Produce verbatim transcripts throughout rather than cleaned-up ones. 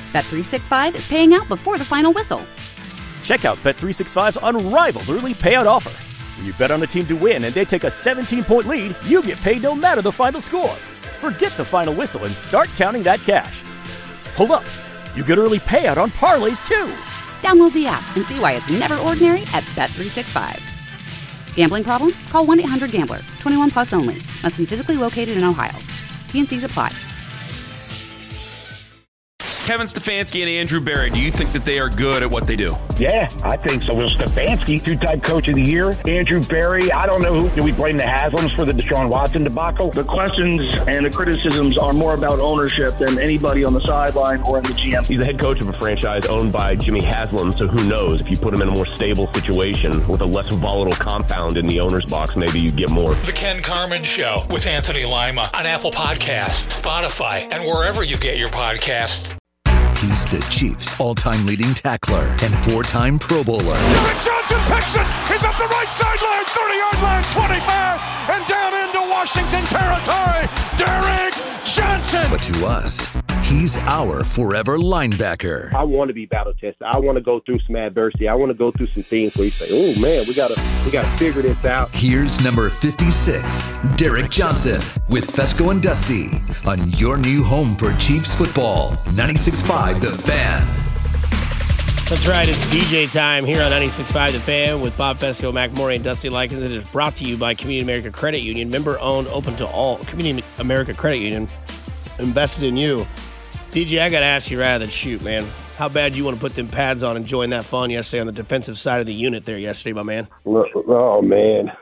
Bet three sixty-five is paying out before the final whistle. Check out Bet three sixty-five's unrivaled early payout offer. When you bet on a team to win and they take a seventeen-point lead, you get paid no matter the final score. Forget the final whistle and start counting that cash. Hold up. You get early payout on parlays, too. Download the app and see why it's never ordinary at Bet three sixty-five. Gambling problem? Call one eight hundred gambler. twenty-one plus only. Must be physically located in Ohio. T N Cs apply. Kevin Stefanski and Andrew Berry, do you think that they are good at what they do? Yeah, I think so. Well, Stefanski, two-time coach of the year. Andrew Berry, I don't know who. Do we blame the Haslams for the Deshaun Watson debacle? The questions and the criticisms are more about ownership than anybody on the sideline or in the G M. He's the head coach of a franchise owned by Jimmy Haslam, so who knows? If you put him in a more stable situation with a less volatile compound in the owner's box, maybe you get more. The Ken Carman Show with Anthony Lima on Apple Podcasts, Spotify, and wherever you get your podcasts. He's the Chiefs' all-time leading tackler and four-time Pro Bowler. Derek Johnson picks it. He's up the right sideline, thirty-yard line, twenty-five, and down into Washington territory. Derek Johnson. But to us, he's our forever linebacker. I want to be battle tested. I want to go through some adversity. I want to go through some things where you say, "Oh man, we gotta, we gotta figure this out." Here's number fifty-six, Derek Johnson, with Fesco and Dusty on your new home for Chiefs football, ninety-six point five The Fan. That's right. It's D J time here on ninety-six point five The Fan with Bob Fesco, Mac Morey, and Dusty Likens. It is brought to you by Community America Credit Union, member-owned, open to all. Community America Credit Union, invested in you. D J, I got to ask you rather than shoot, man. How bad do you want to put them pads on and join that fun yesterday on the defensive side of the unit there yesterday, my man? Oh, man.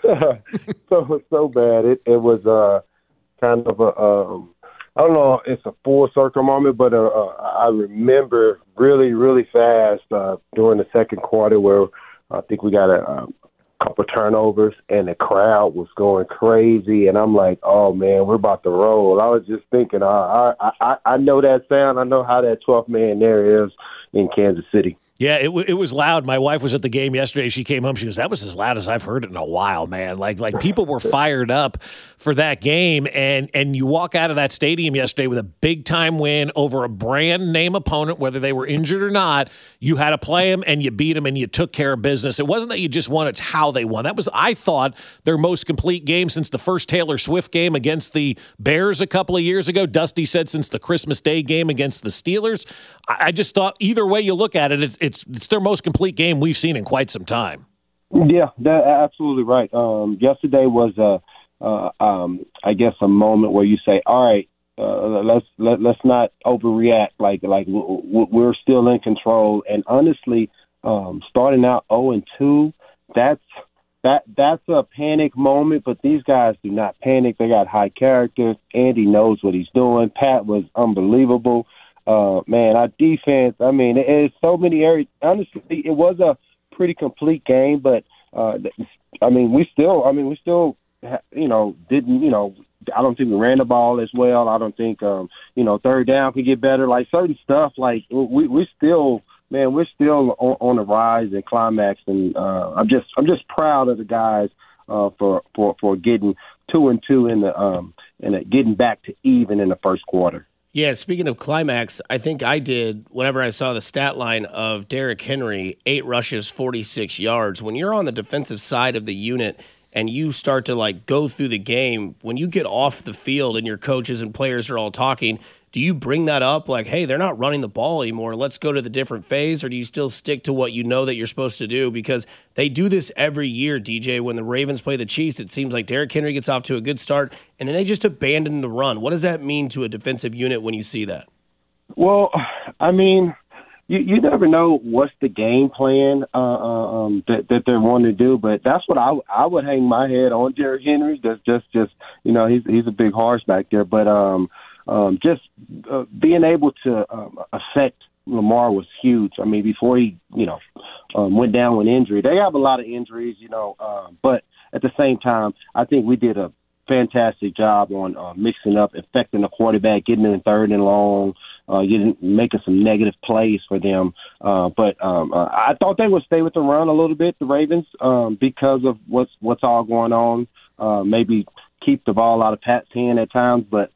so so bad. It it was uh, kind of a, um, I don't know, it's a full circle moment, but uh, uh, I remember really, really fast uh, during the second quarter where I think we got a, um, couple turnovers and the crowd was going crazy, and I'm like, oh man, we're about to roll. I was just thinking, uh, I, I I know that sound. I know how that twelfth man there is in Kansas City. Yeah, it, w- it was loud. My wife was at the game yesterday. She came home. She goes, that was as loud as I've heard it in a while, man. Like, like people were fired up for that game. And, and you walk out of that stadium yesterday with a big-time win over a brand-name opponent, whether they were injured or not. You had to play them, and you beat them, and you took care of business. It wasn't that you just won. It's how they won. That was, I thought, their most complete game since the first Taylor Swift game against the Bears a couple of years ago. Dusty said since the Christmas Day game against the Steelers. I, I just thought either way you look at it, it's, it's It's their most complete game we've seen in quite some time. Yeah, that's absolutely right. Um, yesterday was a, uh, um, I guess, a moment where you say, "All right, uh, let's let, let's not overreact. Like like we're still in control." And honestly, um, starting out zero and two, that's that that's a panic moment. But these guys do not panic. They got high character. Andy knows what he's doing. Pat was unbelievable. Uh, man, our defense, I mean, it's so many areas. Honestly, it was a pretty complete game, but, uh, I mean, we still, I mean, we still, you know, didn't, you know, I don't think we ran the ball as well. I don't think, um, you know, third down could get better. Like certain stuff, like we, we still, man, we're still on, on the rise and climax. And uh, I'm just, I'm just proud of the guys uh, for, for, for getting two and two in the, um, and getting back to even in the first quarter. Yeah, speaking of climax, I think I did whenever I saw the stat line of Derrick Henry, eight rushes, forty-six yards. When you're on the defensive side of the unit and you start to like go through the game, when you get off the field and your coaches and players are all talking, do you bring that up like, hey, they're not running the ball anymore, let's go to the different phase, or do you still stick to what you know that you're supposed to do? Because they do this every year, D J. When the Ravens play the Chiefs, it seems like Derrick Henry gets off to a good start, and then they just abandon the run. What does that mean to a defensive unit when you see that? Well, I mean, you, you never know what's the game plan uh, um, that, that they're wanting to do, but that's what I, I would hang my head on Derrick Henry. That's just, just you know, he's he's a big horse back there, but um, um, just uh, being able to um, affect Lamar was huge. I mean, before he, you know, um, went down with injury, they have a lot of injuries, you know, uh, but at the same time, I think we did a fantastic job on uh, mixing up, affecting the quarterback, getting in third and long, uh, getting making some negative plays for them. Uh, but um, uh, I thought they would stay with the run a little bit, the Ravens, um, because of what's what's all going on. Uh, maybe keep the ball out of Pat's hand at times, but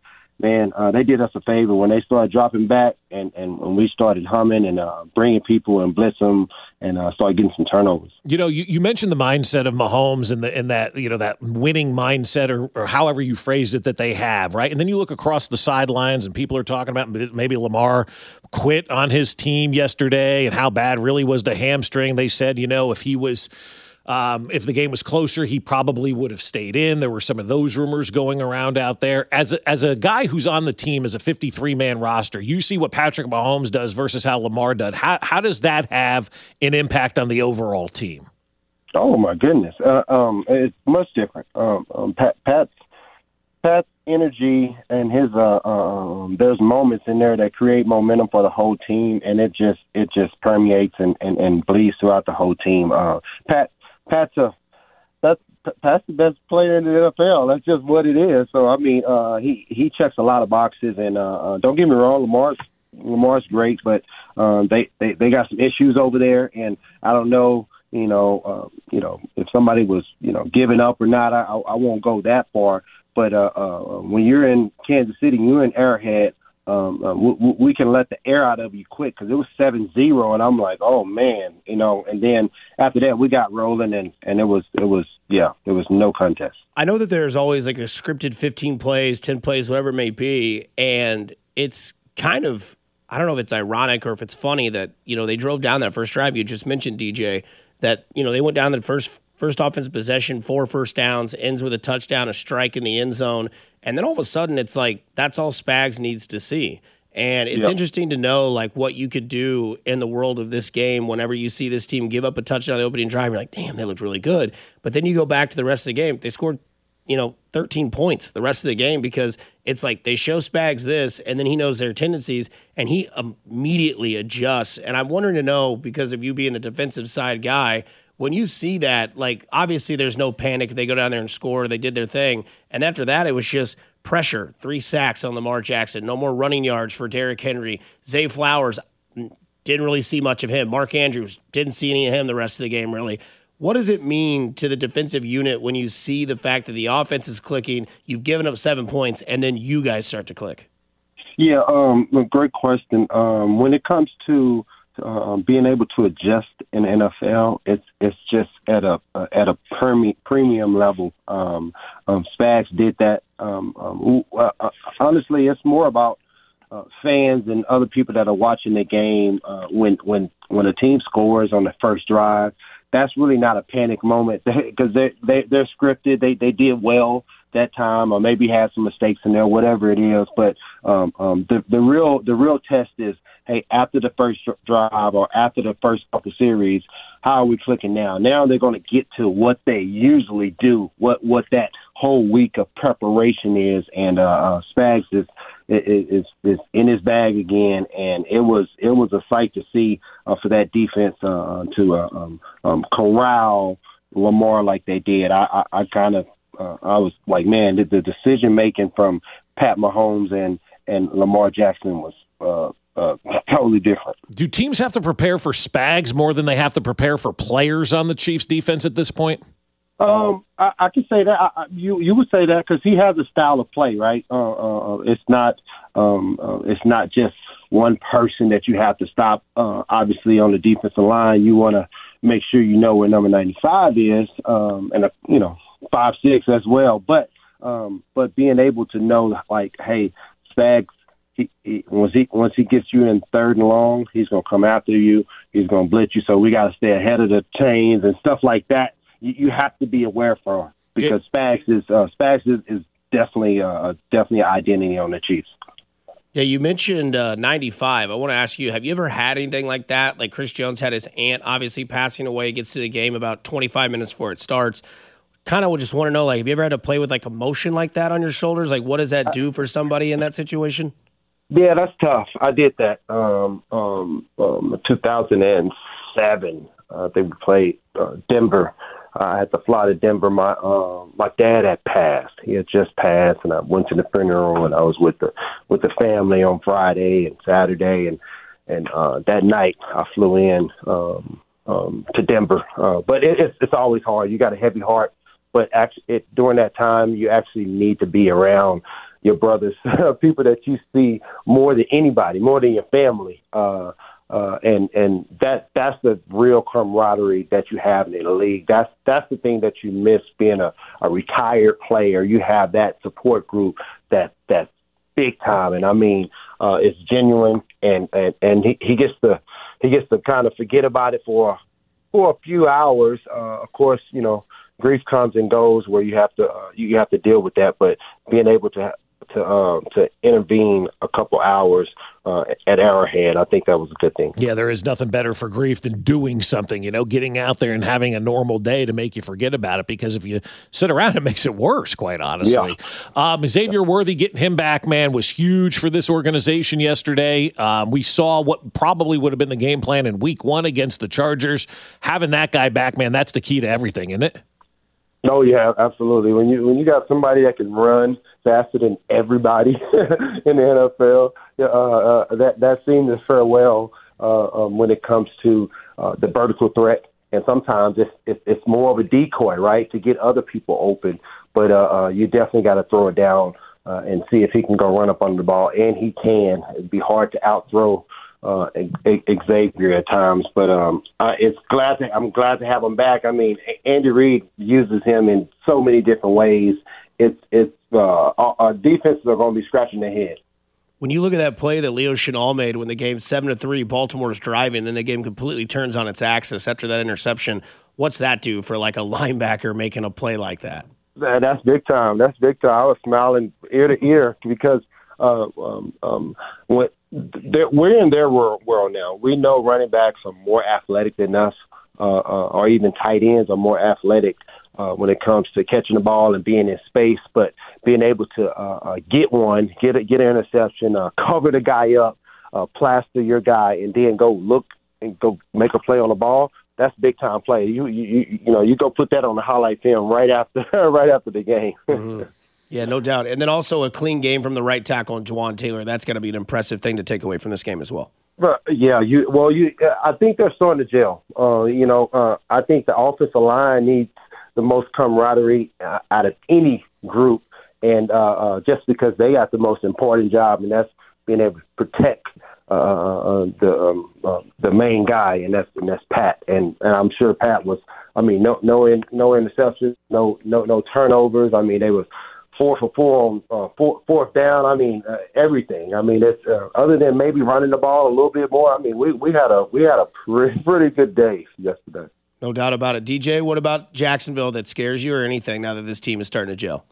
man, uh, they did us a favor when they started dropping back and, and when we started humming and uh, bringing people and blitz them and uh, started getting some turnovers. You know, you, you mentioned the mindset of Mahomes and the and that you know that winning mindset or, or however you phrased it that they have, right? And then you look across the sidelines and people are talking about maybe Lamar quit on his team yesterday and how bad really was the hamstring. They said, you know, if he was. Um, if the game was closer, he probably would have stayed in. There were some of those rumors going around out there. As a, as a guy who's on the team as a fifty-three man roster, you see what Patrick Mahomes does versus how Lamar does. How, how does that have an impact on the overall team? Oh, my goodness. Uh, um, it's much different. Um, um, Pat, Pat's, Pat's energy and his uh, um, there's moments in there that create momentum for the whole team, and it just it just permeates and, and, and bleeds throughout the whole team. Uh, Pat Pat's a that's Pat's the best player in the N F L. That's just what it is. So I mean, uh, he he checks a lot of boxes, and uh, uh, don't get me wrong, Lamar's Lamar's great, but um, they, they they got some issues over there, and I don't know, you know, uh, you know, if somebody was you know giving up or not. I I won't go that far, but uh, uh, when you're in Kansas City, you're in Arrowhead. Um, uh, we, we can let the air out of you quick because it was seven zero, and I'm like, oh man, you know. And then after that, we got rolling, and, and it was it was yeah, it was no contest. I know that there's always like a scripted fifteen plays, ten plays, whatever it may be, and it's kind of I don't know if it's ironic or if it's funny that you know they drove down that first drive. You just mentioned D J that you know they went down the first. First offensive possession, four first downs, ends with a touchdown, a strike in the end zone. And then all of a sudden it's like, that's all Spags needs to see. And it's yep. interesting to know like what you could do in the world of this game whenever you see this team give up a touchdown on the opening drive. You're like, damn, they looked really good. But then you go back to the rest of the game. They scored, you know, thirteen points the rest of the game because it's like they show Spags this and then he knows their tendencies and he immediately adjusts. And I'm wondering to know, because of you being the defensive side guy, when you see that, like, obviously there's no panic. They go down there and score. They did their thing. And after that, it was just pressure. Three sacks on Lamar Jackson. No more running yards for Derrick Henry. Zay Flowers, didn't really see much of him. Mark Andrews, didn't see any of him the rest of the game, really. What does it mean to the defensive unit when you see the fact that the offense is clicking, you've given up seven points, and then you guys start to click? Yeah, um, great question. Um, when it comes to Um, being able to adjust in the N F L, it's it's just at a uh, at a perme- premium level. Um, um, Spags did that. Um, um, uh, honestly, it's more about uh, fans and other people that are watching the game. Uh, when when when a team scores on the first drive, that's really not a panic moment because they they they're scripted. They they did well that time, or maybe had some mistakes in there, whatever it is. But um, um, the the real the real test is, hey, after the first drive or after the first couple series, how are we clicking now? Now they're going to get to what they usually do, what what that whole week of preparation is, and uh, uh, Spags is, is is in his bag again, and it was it was a sight to see uh, for that defense uh, to uh, um, um, corral Lamar like they did. I, I, I kind of uh, I was like, man, the, the decision making from Pat Mahomes and and Lamar Jackson was Uh, Uh, totally different. Do teams have to prepare for Spags more than they have to prepare for players on the Chiefs' defense at this point? Um, I, I can say that. I, I, you you would say that because he has a style of play, right? Uh, uh, it's not um, uh, it's not just one person that you have to stop. Uh, obviously, on the defensive line, you want to make sure you know where number ninety-five is, um, and a, you know five six as well. But um, but being able to know, like, hey, Spags. He, he, once he once he gets you in third and long, he's gonna come after you. He's gonna blitz you. So we got to stay ahead of the chains and stuff like that. You, you have to be aware for him because yeah. Spags is uh, Spags is, is definitely uh, definitely an identity on the Chiefs. Yeah, you mentioned uh, ninety-five. I want to ask you: have you ever had anything like that? Like Chris Jones had his aunt obviously passing away. Gets to the game about twenty-five minutes before it starts. Kind of just want to know, like, have you ever had to play with like emotion like that on your shoulders? Like, what does that do for somebody in that situation? Yeah, that's tough. I did that um, um, um, two thousand seven. Uh, they played uh, Denver. I had to fly to Denver. My uh, my dad had passed. He had just passed, and I went to the funeral. And I was with the with the family on Friday and Saturday, and and uh, that night I flew in um, um, to Denver. Uh, but it, it's it's always hard. You got a heavy heart, but actually, it, during that time, you actually need to be around your brothers, people that you see more than anybody, more than your family. Uh, uh, and and that that's the real camaraderie that you have in the league. That's that's the thing that you miss being a, a retired player. You have that support group that that's big time, and I mean, uh, it's genuine, and and, and he, he gets to he gets to kind of forget about it for for a few hours. Uh, of course, you know, grief comes and goes where you have to uh, you have to deal with that, but being able to to um, to intervene a couple hours uh, at Arrowhead, I think that was a good thing. Yeah, there is nothing better for grief than doing something, you know, getting out there and having a normal day to make you forget about it, because if you sit around, it makes it worse, quite honestly. Yeah. Um, Xavier Worthy, getting him back, man, was huge for this organization yesterday. Um, we saw what probably would have been the game plan in week one against the Chargers. Having that guy back, man, that's the key to everything, isn't it? Oh, yeah, absolutely. When you when you got somebody that can run faster than everybody in the N F L, uh, uh, that that seems to fare well uh, um, when it comes to uh, the vertical threat. And sometimes it's, it's it's more of a decoy, right, to get other people open. But uh, uh, you definitely got to throw it down uh, and see if he can go run up under the ball, and he can. It'd be hard to outthrow Uh, Xavier at times, but um, uh, it's glad to, I'm glad to have him back. I mean, Andy Reid uses him in so many different ways. It's it's uh, our, our defenses are going to be scratching their head. When you look at that play that Leo Chenal made when the game's seven to three, Baltimore's driving, then the game completely turns on its axis after that interception. What's that do for like a linebacker making a play like that? That's big time. That's big time. I was smiling ear to ear because uh, um, um, when. We're in their world now. We know running backs are more athletic than us, uh, uh, or even tight ends are more athletic uh, when it comes to catching the ball and being in space. But being able to uh, uh, get one, get a, get an interception, uh, cover the guy up, uh, plaster your guy, and then go look and go make a play on the ball. That's big time play. You you you, you know you go put that on the highlight film right after right after the game. Mm-hmm. Yeah, no doubt. And then also a clean game from the right tackle, Juwan Taylor. That's going to be an impressive thing to take away from this game as well. But, yeah, you well, you. I think they're starting to gel. Uh, you know, uh, I think the offensive line needs the most camaraderie uh, out of any group, and uh, uh, just because they got the most important job, and that's being able to protect uh, uh, the um, uh, the main guy, and that's and that's Pat. And, and I'm sure Pat was. I mean, no no in, no interceptions, no no no turnovers. I mean, they was. Four for four on uh, four, fourth down. I mean, uh, everything. I mean, it's uh, other than maybe running the ball a little bit more. I mean, we, we had a we had a pretty, pretty good day yesterday. No doubt about it. D J, what about Jacksonville that scares you or anything now that this team is starting to gel?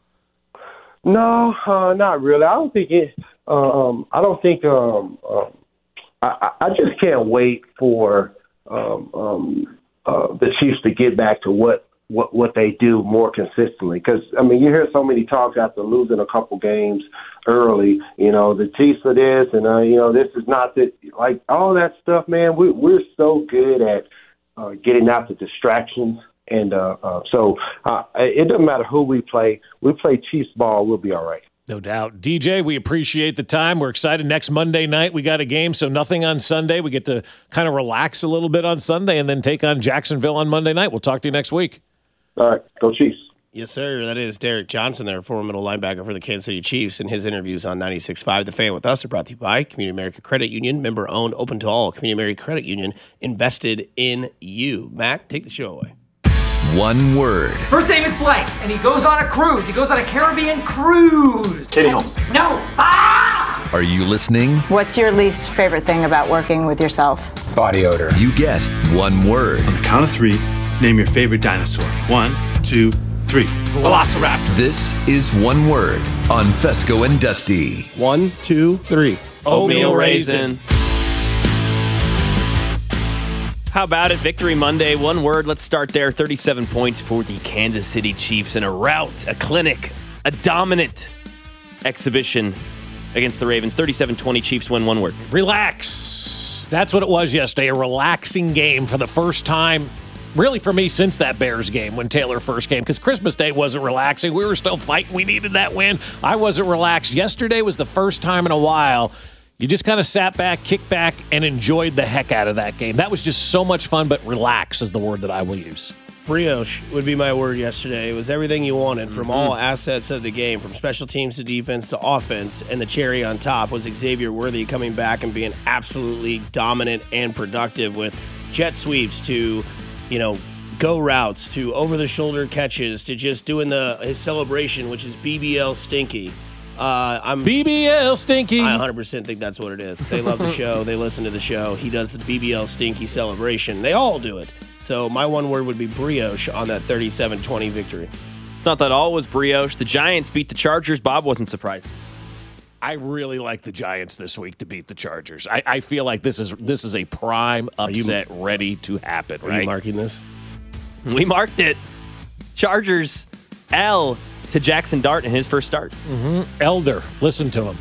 No, uh, not really. I don't think it. Um, I don't think. Um, um, I, I just can't wait for um, um, uh, the Chiefs to get back to what. What what they do more consistently, because I mean you hear so many talks after losing a couple games early. You know the Chiefs are this, and uh, you know this is not that. Like all that stuff, man. We we're so good at uh, getting out the distractions, and uh, uh, so uh, it doesn't matter who we play. We play Chiefs ball, we'll be all right. No doubt. D J, we appreciate the time. We're excited. Next Monday night, we got a game, so nothing on Sunday. We get to kind of relax a little bit on Sunday and then take on Jacksonville on Monday night. We'll talk to you next week. All right, go Chiefs. Yes, sir. That is Derek Johnson there, former middle linebacker for the Kansas City Chiefs, and his interviews on ninety-six point five The Fan with us are brought to you by Community America Credit Union, member-owned, open to all. Community America Credit Union, invested in you. Mac, take the show away. One word. First name is blank, and he goes on a cruise. He goes on a Caribbean cruise. Katie Holmes. No. Ah! Are you listening? What's your least favorite thing about working with yourself? Body odor. You get one word. On the count of three, name your favorite dinosaur. One, two, three. Velociraptor. This is One Word on Fesco and Dusty. One, two, three. Oatmeal raisin. How about it? Victory Monday. One word. Let's start there. thirty-seven points for the Kansas City Chiefs in a rout, a clinic, a dominant exhibition against the Ravens. thirty-seven twenty. Chiefs win. One word. Relax. That's what it was yesterday. A relaxing game for the first time. Really, for me, since that Bears game when Taylor first came, because Christmas Day wasn't relaxing. We were still fighting. We needed that win. I wasn't relaxed. Yesterday was the first time in a while you just kind of sat back, kicked back, and enjoyed the heck out of that game. That was just so much fun, but relax is the word that I will use. Brioche would be my word yesterday. It was everything you wanted from Mm-hmm. all assets of the game, from special teams to defense to offense, and the cherry on top was Xavier Worthy coming back and being absolutely dominant and productive with jet sweeps to, you know, go routes to over-the-shoulder catches to just doing the his celebration, which is B B L Stinky. Uh, I'm B B L Stinky. I one hundred percent think that's what it is. They love the show. They listen to the show. He does the B B L Stinky celebration. They all do it. So my one word would be brioche on that thirty-seven twenty victory. It's not that all was brioche. The Giants beat the Chargers. Bob wasn't surprised. I really like the Giants this week to beat the Chargers. I, I feel like this is this is a prime upset you, ready to happen. Are right? you marking this? We marked it. Chargers L to Jackson Dart in his first start. Mm-hmm. Elder, listen to him.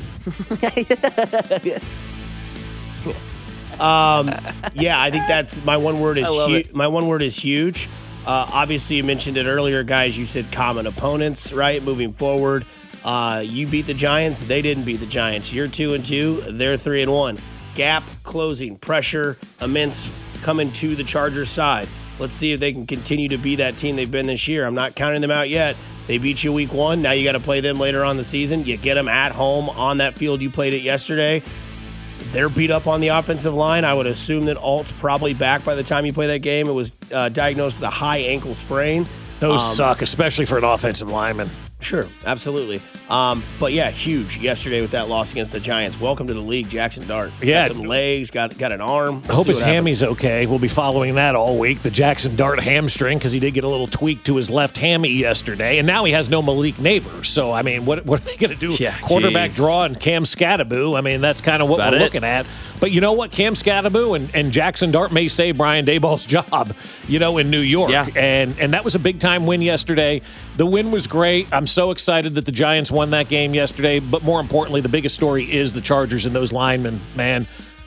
um, yeah, I think that's my one word is I love hu- it. my one word is huge. Uh, obviously, you mentioned it earlier, guys. You said common opponents, right? Moving forward, uh, you beat the Giants. They didn't beat the Giants. You're two and two. They're three and one. Gap closing, pressure immense coming to the Chargers side. Let's see if they can continue to be that team they've been this year. I'm not counting them out yet. They beat you week one. Now you got to play them later on in the season. You get them at home on that field you played it yesterday. They're beat up on the offensive line. I would assume that Alt's probably back by the time you play that game. It was uh, diagnosed with a high ankle sprain. Those Um, suck, especially for an offensive lineman. Sure, absolutely. Um, but yeah, huge yesterday with that loss against the Giants. Welcome to the league, Jackson Dart. Yeah. Got some legs, got got an arm. I hope his hammy's happens. okay. We'll be following that all week. The Jackson Dart hamstring, because he did get a little tweak to his left hammy yesterday, and now he has no Malik Neighbors. So, I mean, what what are they going to do? Yeah, Quarterback geez. draw and Cam Scattaboo. I mean, that's kind of what About we're it. looking at. But you know what? Cam Scattaboo and, and Jackson Dart may save Brian Daboll's job, you know, in New York. Yeah. And, and that was a big-time win yesterday. The win was great. I'm so excited that the Giants won that game yesterday. But more importantly, the biggest story is the Chargers and those linemen, man.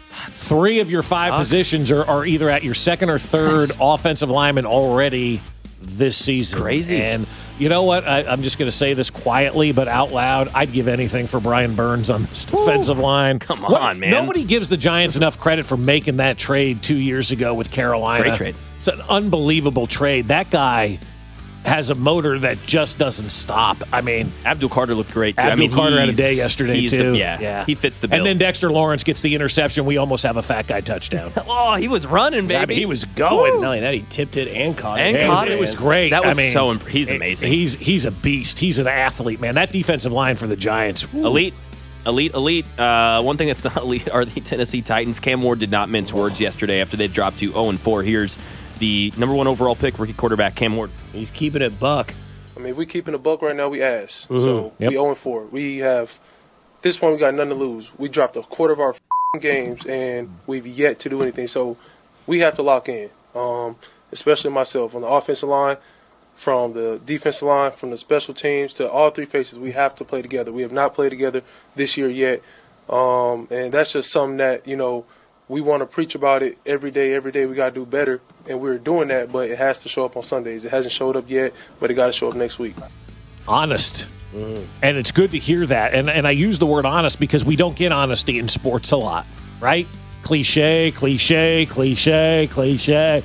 Three of your five Sucks. positions are, are either at your second or third That's- offensive lineman already this season. Crazy. And you know what? I, I'm just going to say this quietly but out loud. I'd give anything for Brian Burns on this defensive line. Come What- on, man. Nobody gives the Giants enough credit for making that trade two years ago with Carolina. Great trade. It's an unbelievable trade. That guy has a motor that just doesn't stop. I mean, Abdul Carter looked great, too. Abdul I mean, Carter had a he's- day yesterday, he's the- too. yeah, he fits the bill. And then Dexter Lawrence gets the interception. We almost have a fat guy touchdown. Oh, he was running, baby. I mean, he was going. Not only that, he tipped it and caught And it. caught it it. was great. That was I mean, so imp- he's amazing. He's he's a beast. He's an athlete, man. That defensive line for the Giants, woo. Elite. Elite, elite. Uh, one thing that's not elite are the Tennessee Titans. Cam Ward did not mince words yesterday after they dropped to oh and four. Here's the number one overall pick, rookie quarterback Cam Ward. He's keeping it buck. I mean, if we keeping a buck right now, we ass. Mhm. So Yep. we oh and four. We have this one. We got nothing to lose. We dropped a quarter of our f***ing games, and we've yet to do anything. So we have to lock in, um, especially myself on the offensive line, from the defensive line, from the special teams to all three faces. We have to play together. We have not played together this year yet, um, and that's just something that you know we want to preach about it every day. Every day we got to do better. And we're doing that, but it has to show up on Sundays. It hasn't showed up yet, but it got to show up next week. honest. And it's good to hear that. And and I use the word honest because we don't get honesty in sports a lot, right? Cliche, cliche, cliche, cliche.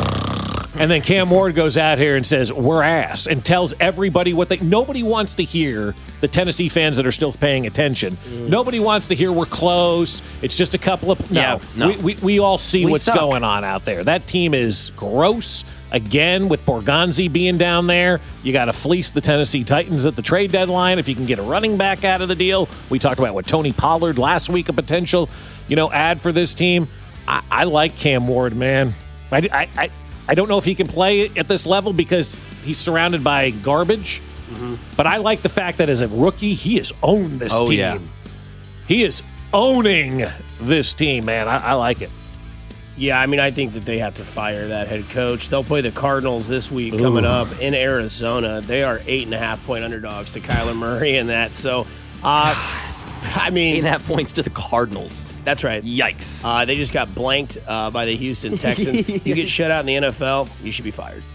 And then Cam Ward goes out here and says, we're ass, and tells everybody what they... Nobody wants to hear, the Tennessee fans that are still paying attention, Mm. nobody wants to hear we're close, it's just a couple of... No, Yeah, no. We, we, we all see We what's suck. going on out there. That team is gross. Again, with Borgonzi being down there, you got to fleece the Tennessee Titans at the trade deadline if you can get a running back out of the deal. We talked about what Tony Pollard last week, a potential, you know, ad for this team. I, I like Cam Ward, man. I, I, I, I don't know if he can play at this level because he's surrounded by garbage, Mm-hmm. but I like the fact that as a rookie, he has owned this Oh, team. yeah. He is owning this team, man. I, I like it. Yeah, I mean, I think that they have to fire that head coach. They'll play the Cardinals this week coming Ooh. up in Arizona. They are eight and a half point underdogs to Kyler Murray and that. So, uh, I mean, Eight and a half points to the Cardinals. That's right. Yikes. Uh, they just got blanked uh, by the Houston Texans. You get shut out in the N F L, you should be fired.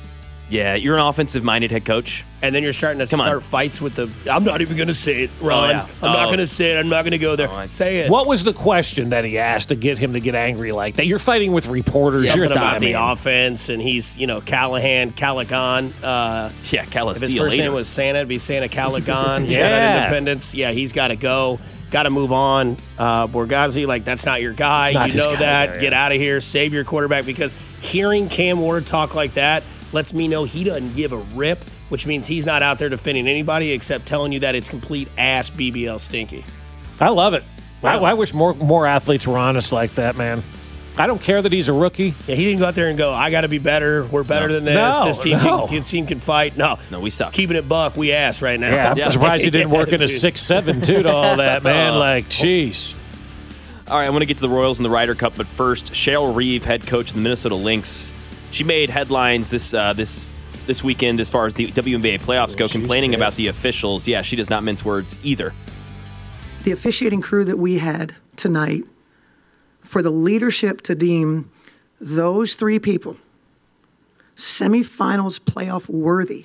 Yeah, you're an offensive-minded head coach. And then you're starting to Come start on. fights with the, I'm not even going to say it, Ron. Oh, yeah. I'm Oh. not going to say it. I'm not going to go there. Oh, say it. What was the question that he asked to get him to get angry like that? You're fighting with reporters. Something You're about not the man. offense, and he's, you know, Callahan, Callaghan. Uh, yeah, Callaghan. If his first name was Santa, it'd be Santa Callaghan. Yeah. Shout out Independence. Yeah, he's got to go. Got to move on. Uh, Borgazzi, like, that's not your guy. It's not You his know guy that. there, Get yeah. out of here. Save your quarterback, because hearing Cam Ward talk like that lets me know he doesn't give a rip, which means he's not out there defending anybody except telling you that it's complete ass B B L stinky. I love it. I, I wish more more athletes were honest like that, man. I don't care that he's a rookie. Yeah, he didn't go out there and go, I got to be better. We're better No. than this. No, this team, no. can, this team can fight. No. No, we suck. Keeping it buck, we ass right now. Yeah, I'm surprised he didn't work in a dude. six seven too to all that, man. Uh, Like, jeez. All right, I want to get to the Royals and the Ryder Cup, but first, Cheryl Reeve, head coach of the Minnesota Lynx, she made headlines this uh, this this weekend as far as the W N B A playoffs go, complaining about the officials. Yeah, she does not mince words either. The officiating crew that we had tonight, for the leadership to deem those three people semifinals playoff worthy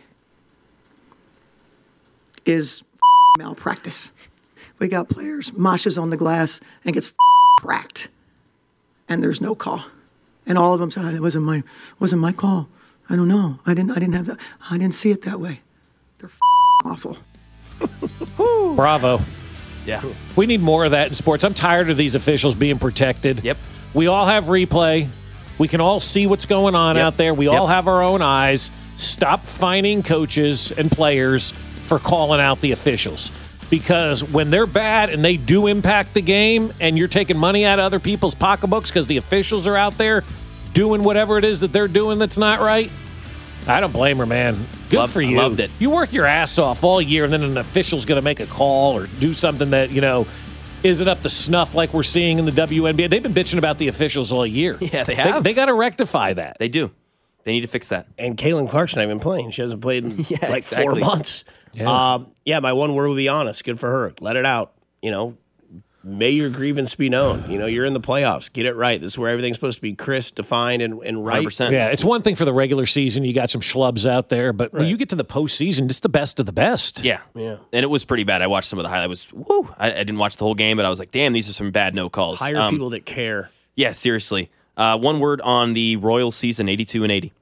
is malpractice. We got players, Masha's on the glass and gets cracked, and there's no call. And all of them said, it wasn't my wasn't my call. I don't know. I didn't I didn't have that. I didn't see it that way. They're awful. Bravo. Yeah. We need more of that in sports. I'm tired of these officials being protected. Yep. We all have replay. We can all see what's going on Yep. out there. We Yep. all have our own eyes. Stop fining coaches and players for calling out the officials. Because when they're bad and they do impact the game and you're taking money out of other people's pocketbooks because the officials are out there doing whatever it is that they're doing that's not right, I don't blame her, man. Good Loved- for you. loved it. You work your ass off all year, and then an official's going to make a call or do something that, you know, isn't up to snuff like we're seeing in the W N B A. They've been bitching about the officials all year. Yeah, they have. They, they got to rectify that. They do. They need to fix that. And Caitlin Clark's not even playing. She hasn't played in Yeah, like exactly. four months. Yeah. Um, yeah, my one word would be honest. Good for her. Let it out. You know, may your grievance be known. You know, you're in the playoffs. Get it right. This is where everything's supposed to be crisp, defined, and, and right. one hundred percent. Yeah, it's one thing for the regular season. You got some schlubs out there, but when Right. you get to the postseason, it's the best of the best. Yeah. Yeah. And it was pretty bad. I watched some of the highlights. It was, woo. I, I didn't watch the whole game, but I was like, damn, these are some bad no calls. Hire Um, people that care. Yeah, seriously. Uh, one word on the Royals season, eighty-two and eighty.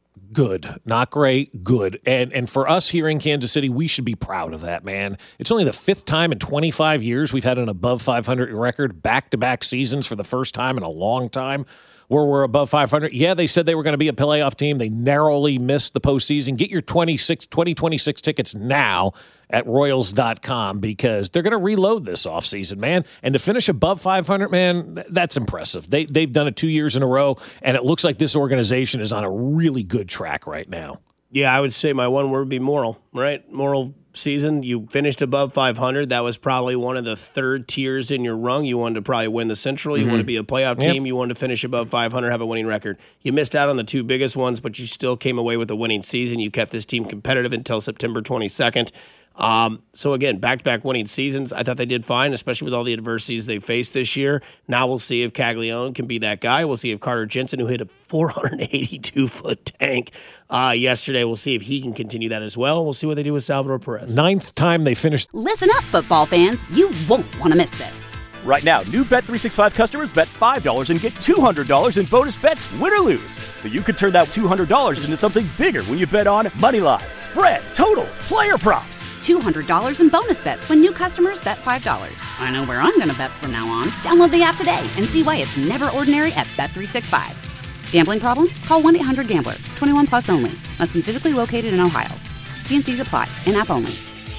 Good, not great, good. And and for us here in Kansas City, we should be proud of that, man. It's only the fifth time in twenty-five years we've had an above five hundred record, back-to-back seasons for the first time in a long time where we're above five hundred. Yeah, they said they were going to be a playoff team. They narrowly missed the postseason. Get your twenty-six, twenty twenty-six tickets now at Royals dot com because they're going to reload this offseason, man. And to finish above five hundred, man, that's impressive. They, they've done it two years in a row, and it looks like this organization is on a really good track right now. Yeah, I would say my one word would be moral, right? Moral season. You finished above five hundred. That was probably one of the third tiers in your rung. You wanted to probably win the Central. You Mhm. wanted to be a playoff Yep. team. You wanted to finish above five hundred, have a winning record. You missed out on the two biggest ones, but you still came away with a winning season. You kept this team competitive until September twenty-second. Um, so again, back-to-back winning seasons. I thought they did fine, especially with all the adversities they faced this year. Now we'll see if Caglione can be that guy. We'll see if Carter Jensen, who hit a four hundred eighty-two foot tank uh, yesterday, we'll see if he can continue that as well. We'll see what they do with Salvador Perez. Ninth time they finished. Listen up, football fans. You won't want to miss this. Right now, new Bet three sixty-five customers bet five dollars and get two hundred dollars in bonus bets, win or lose. So you could turn that two hundred dollars into something bigger when you bet on money line, spread, totals, player props. two hundred dollars in bonus bets when new customers bet five dollars. I know where I'm going to bet from now on. Download the app today and see why it's never ordinary at Bet three sixty-five. Gambling problem? Call one eight hundred gambler. twenty-one plus only. Must be physically located in Ohio. T and C's apply. In-app only.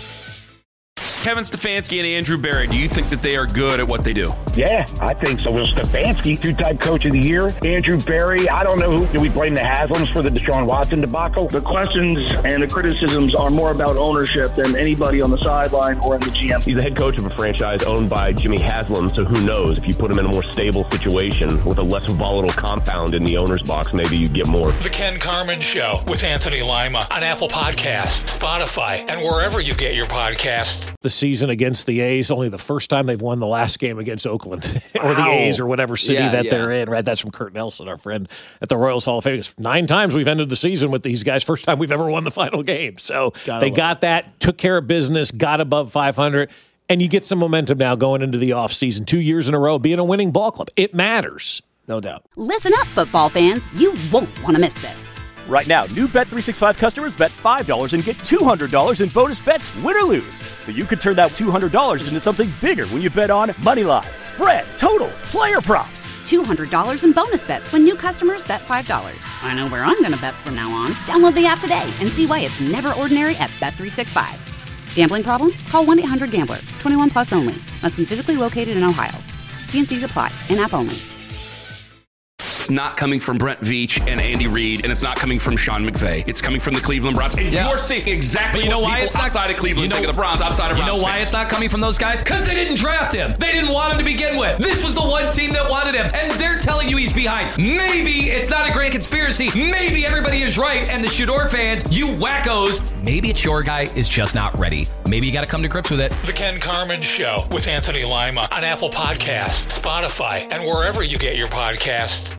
Kevin Stefanski and Andrew Berry, do you think that they are good at what they do? Yeah, I think so. Will Stefanski, two-time coach of the year. Andrew Berry, I don't know who. Do we blame the Haslams for the Deshaun Watson debacle? The questions and the criticisms are more about ownership than anybody on the sideline or in the G M. He's the head coach of a franchise owned by Jimmy Haslam, so who knows? If you put him in a more stable situation with a less volatile compound in the owner's box, maybe you'd get more. The Ken Carmen Show with Anthony Lima on Apple Podcasts, Spotify, and wherever you get your podcasts. The season against the A's, only the first time they've won the last game against Oakland. Oakland or the Wow. A's or whatever city Yeah, that yeah. they're in, right? That's from Kurt Nelson, our friend at the Royals Hall of Fame. Nine times we've ended the season with these guys. First time we've ever won the final game. So Gotta they love got that, took care of business, got above five hundred, and you get some momentum now going into the offseason. Two years in a row being a winning ball club. It matters. No doubt. Listen up, football fans. You won't want to miss this. Right now, new Bet three sixty-five customers bet five dollars and get two hundred dollars in bonus bets, win or lose. So you could turn that two hundred dollars into something bigger when you bet on money line, spread, totals, player props. two hundred dollars in bonus bets when new customers bet five dollars. I know where I'm going to bet from now on. Download the app today and see why it's never ordinary at Bet three sixty-five. Gambling problem? Call one eight hundred gambler. twenty-one plus only. Must be physically located in Ohio. T and C's apply. In-app only. It's not coming from Brent Veach and Andy Reid, and it's not coming from Sean McVay. It's coming from the Cleveland Browns. And Yeah. you're seeing exactly But you know what why people it's not outside of Cleveland you know, think of the Browns, outside of You Browns know why fans. it's not coming from those guys? Because they didn't draft him. They didn't want him to begin with. This was the one team that wanted him, and they're telling you he's behind. Maybe it's not a grand conspiracy. Maybe everybody is right, and the Shador fans, you wackos, maybe it's your guy is just not ready. Maybe you got to come to grips with it. The Ken Carmen Show with Anthony Lima on Apple Podcasts, Spotify, and wherever you get your podcasts.